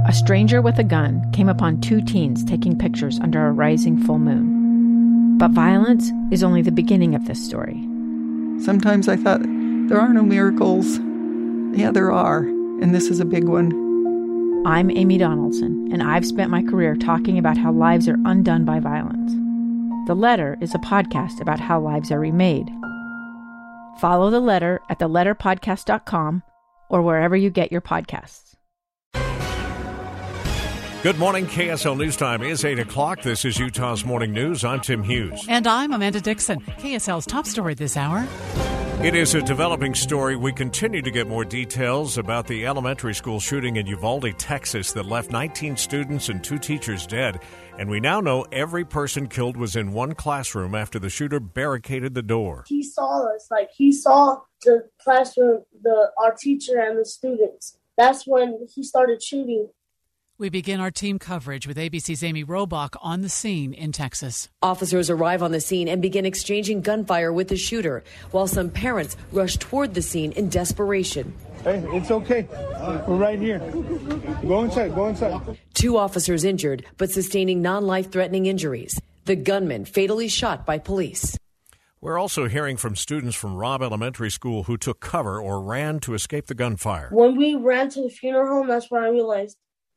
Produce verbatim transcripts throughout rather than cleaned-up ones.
a stranger with a gun came upon two teens taking pictures under a rising full moon. But violence is only the beginning of this story. Sometimes I thought, there are no miracles. Yeah, there are, and this is a big one. I'm Amy Donaldson, and I've spent my career talking about how lives are undone by violence. The Letter is a podcast about how lives are remade. Follow The Letter at the letter podcast dot com or wherever you get your podcasts. Good morning. K S L News Time is eight o'clock. This is Utah's Morning News. I'm Tim Hughes. And I'm Amanda Dixon. K S L's top story this hour. It is a developing story. We continue to get more details about the elementary school shooting in Uvalde, Texas that left nineteen students and two teachers dead. And we now know every person killed was in one classroom after the shooter barricaded the door. He saw us, like he saw the classroom, the our teacher and the students. That's when he started shooting. We begin our team coverage with A B C's Amy Robach on the scene in Texas. Officers arrive on the scene and begin exchanging gunfire with the shooter, while some parents rush toward the scene in desperation. Hey, it's okay. We're right here. Go inside, go inside. Two officers injured, but sustaining non-life-threatening injuries. The gunman fatally shot by police. We're also hearing from students from Robb Elementary School who took cover or ran to escape the gunfire. When we ran to the funeral home, that's when I realized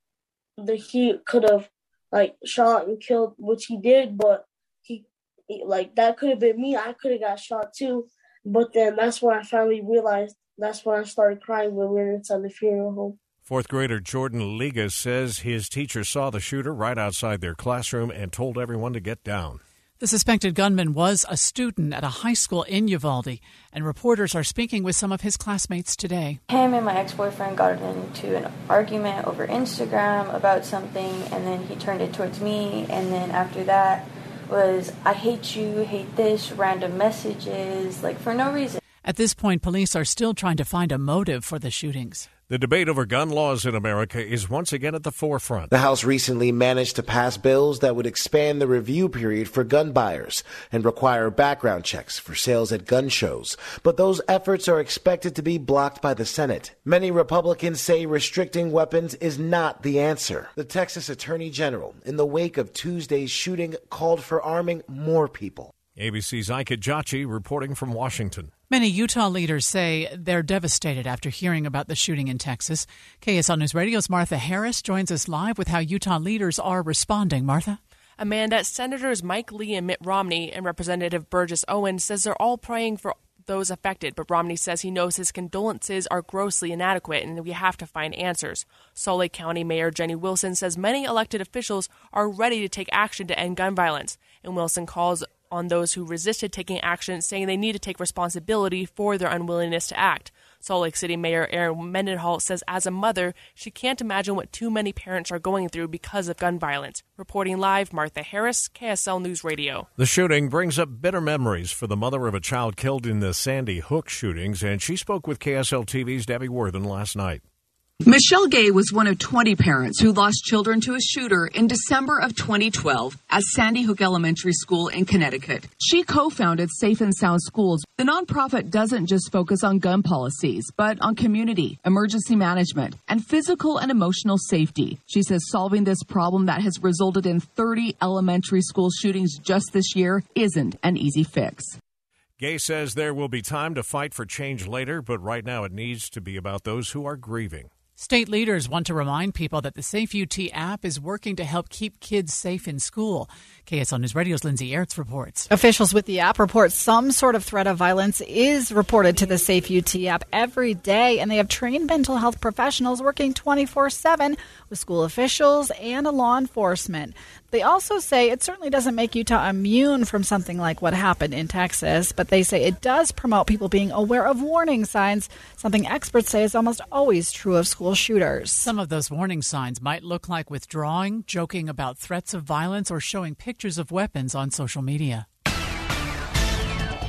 that he could have like shot and killed, which he did, but he, he like that could have been me. I could have got shot too. But then that's when I finally realized, that's when I started crying when we were inside the funeral home. Fourth grader Jordan Liga says his teacher saw the shooter right outside their classroom and told everyone to get down. The suspected gunman was a student at a high school in Uvalde, and reporters are speaking with some of his classmates today. Him and my ex-boyfriend got into an argument over Instagram about something, and then he turned it towards me, and then after that was, I hate you, hate this, random messages, like for no reason. At this point, police are still trying to find a motive for the shootings. The debate over gun laws in America is once again at the forefront. The House recently managed to pass bills that would expand the review period for gun buyers and require background checks for sales at gun shows. But those efforts are expected to be blocked by the Senate. Many Republicans say restricting weapons is not the answer. The Texas Attorney General, in the wake of Tuesday's shooting, called for arming more people. A B C's Ike Jachi reporting from Washington. Many Utah leaders say they're devastated after hearing about the shooting in Texas. K S L News Radio's Martha Harris joins us live with how Utah leaders are responding. Martha? Amanda, Senators Mike Lee and Mitt Romney and Representative Burgess Owen says they're all praying for those affected, but Romney says he knows his condolences are grossly inadequate and we have to find answers. Salt Lake County Mayor Jenny Wilson says many elected officials are ready to take action to end gun violence, and Wilson calls on those who resisted taking action, saying they need to take responsibility for their unwillingness to act. Salt Lake City Mayor Erin Mendenhall says as a mother, she can't imagine what too many parents are going through because of gun violence. Reporting live, Martha Harris, K S L News Radio. The shooting brings up bitter memories for the mother of a child killed in the Sandy Hook shootings, and she spoke with K S L T V's Debbie Worthen last night. Michelle Gay was one of twenty parents who lost children to a shooter in December of twenty twelve at Sandy Hook Elementary School in Connecticut. She co-founded Safe and Sound Schools. The nonprofit doesn't just focus on gun policies, but on community, emergency management, and physical and emotional safety. She says solving this problem that has resulted in thirty elementary school shootings just this year isn't an easy fix. Gay says there will be time to fight for change later, but right now it needs to be about those who are grieving. State leaders want to remind people that the Safe U T app is working to help keep kids safe in school. K S L News Radio's Lindsay Ertz reports. Officials with the app report some sort of threat of violence is reported to the Safe U T app every day, and they have trained mental health professionals working twenty-four seven with school officials and law enforcement. They also say it certainly doesn't make Utah immune from something like what happened in Texas, but they say it does promote people being aware of warning signs, something experts say is almost always true of school shooters. Some of those warning signs might look like withdrawing, joking about threats of violence, or showing pictures of weapons on social media.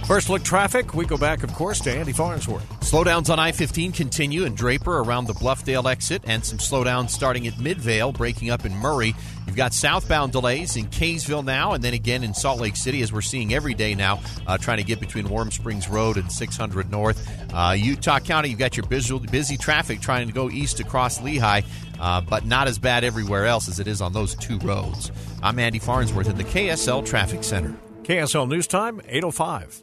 First look traffic. We go back, of course, to Andy Farnsworth. Slowdowns on I fifteen continue in Draper around the Bluffdale exit, and some slowdowns starting at Midvale, breaking up in Murray. You've got southbound delays in Kaysville now, and then again in Salt Lake City, as we're seeing every day now, uh, trying to get between Warm Springs Road and six hundred North. Uh, Utah County, you've got your busy, busy traffic trying to go east across Lehigh, uh, but not as bad everywhere else as it is on those two roads. I'm Andy Farnsworth at the K S L Traffic Center. K S L News Time, eight oh five.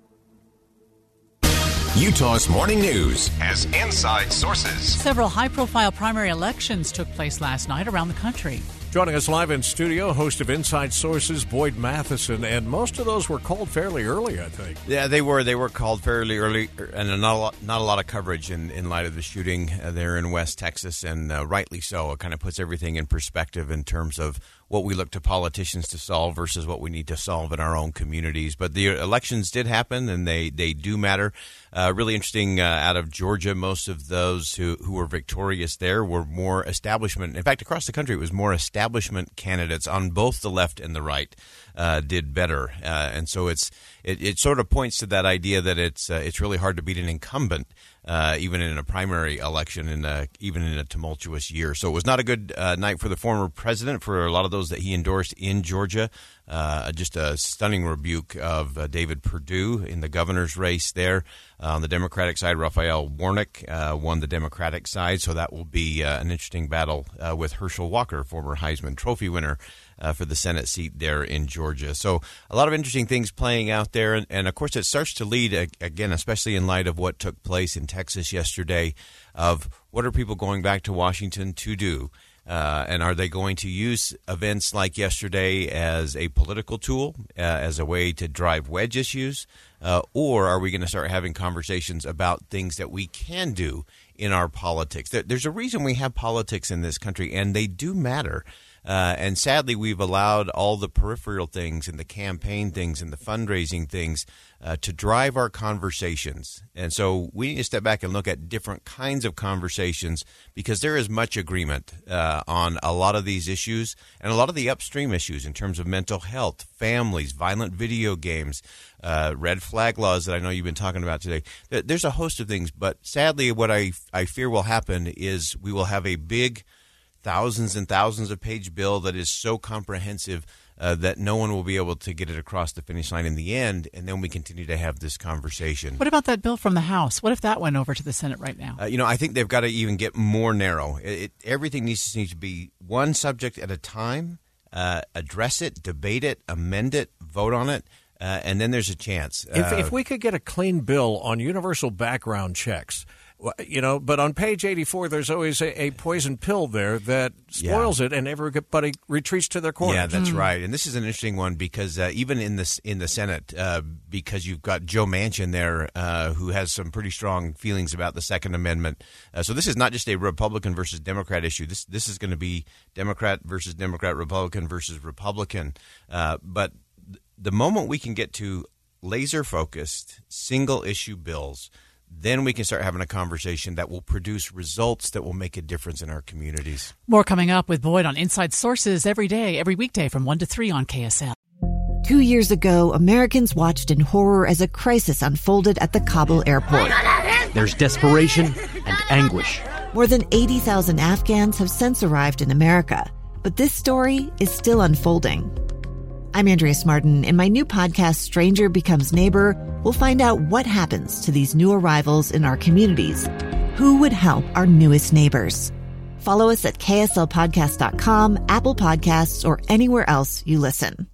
Utah's Morning News has inside sources. Several high-profile primary elections took place last night around the country. Joining us live in studio, host of Inside Sources, Boyd Matheson, and most of those were called fairly early, I think. Yeah, they were. They were called fairly early, and not a lot, not a lot of coverage in, in light of the shooting uh, there in West Texas, and uh, rightly so. It kind of puts everything in perspective in terms of what we look to politicians to solve versus what we need to solve in our own communities. But the elections did happen, and they, they do matter. Uh, really interesting uh, out of Georgia, most of those who, who were victorious there were more establishment. In fact, across the country, it was more establishment candidates on both the left and the right uh, did better. Uh, and so it's it, it sort of points to that idea that it's uh, it's really hard to beat an incumbent, uh, even in a primary election, and uh, even in a tumultuous year. So it was not a good uh, night for the former president, for a lot of those that he endorsed in Georgia. Uh, just a stunning rebuke of uh, David Perdue in the governor's race there. Uh, on the Democratic side, Raphael Warnock uh, won the Democratic side, so that will be uh, an interesting battle uh, with Herschel Walker, former Heisman Trophy winner, uh, for the Senate seat there in Georgia. So a lot of interesting things playing out there, and, and of course it starts to lead, uh, again, especially in light of what took place in Texas yesterday, of what are people going back to Washington to do? Uh, and are they going to use events like yesterday as a political tool, uh, as a way to drive wedge issues? Uh, or are we going to start having conversations about things that we can do in our politics? There, there's a reason we have politics in this country, and they do matter. Uh, and sadly, we've allowed all the peripheral things and the campaign things and the fundraising things uh, to drive our conversations. And so we need to step back and look at different kinds of conversations, because there is much agreement uh, on a lot of these issues and a lot of the upstream issues in terms of mental health, families, violent video games, uh, red flag laws that I know you've been talking about today. There's a host of things. But sadly, what I, I fear will happen is we will have a big thousands and thousands of page bill that is so comprehensive uh, that no one will be able to get it across the finish line in the end, and then we continue to have this conversation. What about that bill from the House? What if that went over to the Senate right now? Uh, you know, I think they've got to even get more narrow. It, it, everything needs to, needs to be one subject at a time, uh, address it, debate it, amend it, vote on it, uh, and then there's a chance. If, uh, if we could get a clean bill on universal background checks, you know, but on page eighty-four, there's always a, a poison pill there that spoils yeah. it, and everybody retreats to their corners. Yeah, that's mm. right. And this is an interesting one, because uh, even in this in the Senate, uh, because you've got Joe Manchin there, uh, who has some pretty strong feelings about the Second Amendment. Uh, so this is not just a Republican versus Democrat issue. This this is going to be Democrat versus Democrat, Republican versus Republican. Uh, but the moment we can get to laser-focused, single-issue bills, then we can start having a conversation that will produce results that will make a difference in our communities. More coming up with Boyd on Inside Sources every day, every weekday from one to three on K S L. Two years ago, Americans watched in horror as a crisis unfolded at the Kabul airport. There's desperation and anguish. More than eighty thousand Afghans have since arrived in America, but this story is still unfolding. I'm Andrea Smartin. In my new podcast, Stranger Becomes Neighbor, we'll find out what happens to these new arrivals in our communities. Who would help our newest neighbors? Follow us at K S L podcast dot com, Apple Podcasts, or anywhere else you listen.